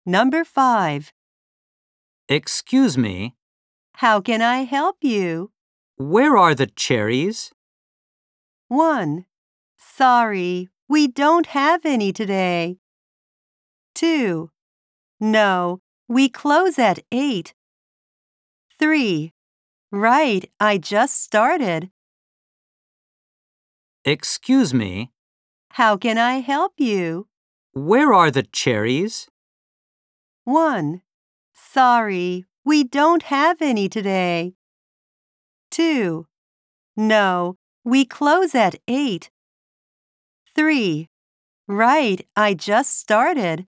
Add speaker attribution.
Speaker 1: Number 5.
Speaker 2: Excuse me,
Speaker 1: How can I help you?
Speaker 2: where are the cherries?
Speaker 1: 1. Sorry, we don't have any today. 2. No, we close at 8. 3. Right, I just started.
Speaker 2: Excuse me,
Speaker 1: How can I help you?
Speaker 2: where are the cherries?
Speaker 1: 1. Sorry, we don't have any today. 2. No, we close at 8. 3. Right, I just started.